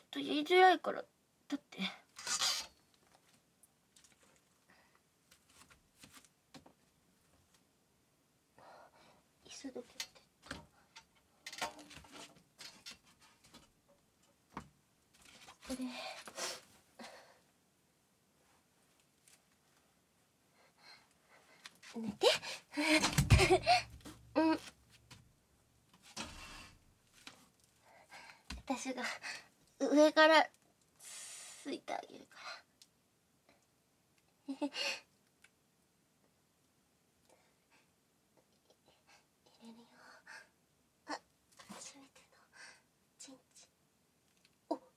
と言いづらいから。だって椅子どけてこれ寝てうん、私が上からついてあげるから入れるよ。あ、初めてのチンチン。おっ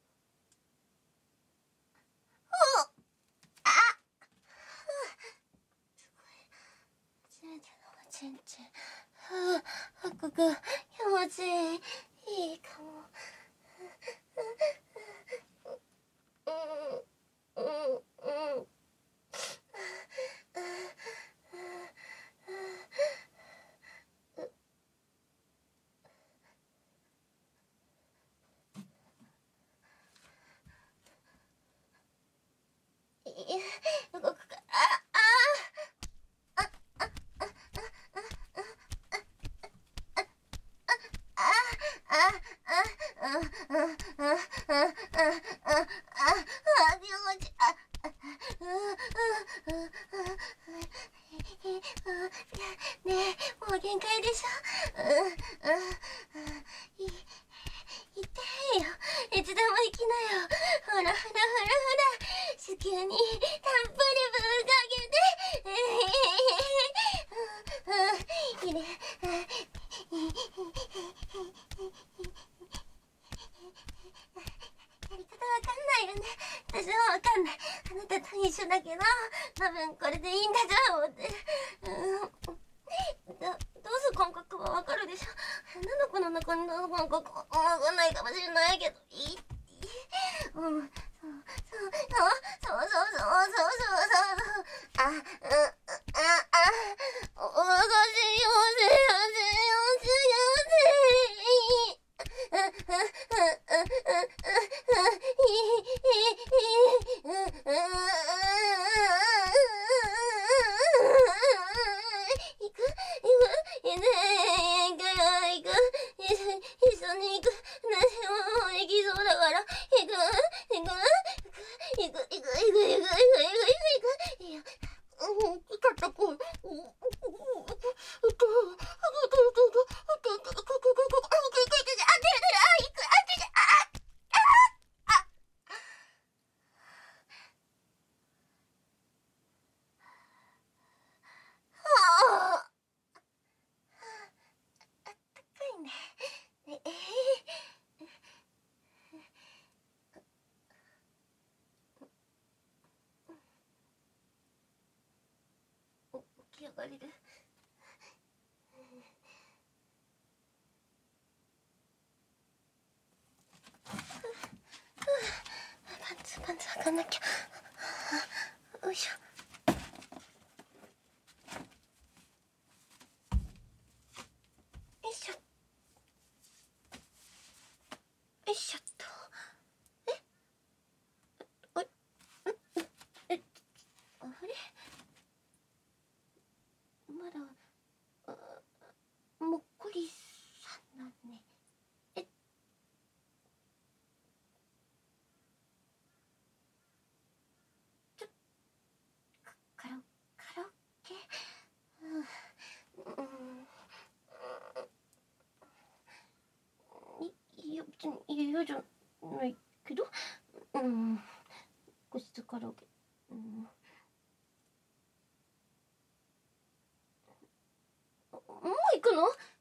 あすごい。初めてのチンチン。ここ気持ちいい。いいかも。動くか。ねえ、もう限界でしょ。痛いよ。いつでも行きなよ。ほらほらほらほら。子宮にたっぷりぶんかけて。いいね。やり方わかんないよね。私もわかんない。あなたと一緒だけど、多分これでいいんだと思って。どうす感覚はわかるでしょ。女の子の中にどう感覚はわかんないかもしれないけど、そう。一緒に行く。私も行きそうだから、行く。起き上がれる？パンツ履かなきゃ。よいしょ。よいしょ。よいしょっと。あれまだもっこりさんだね。カラオケ？いや別に嫌じゃないけど、個室カラオケ。もう行くの？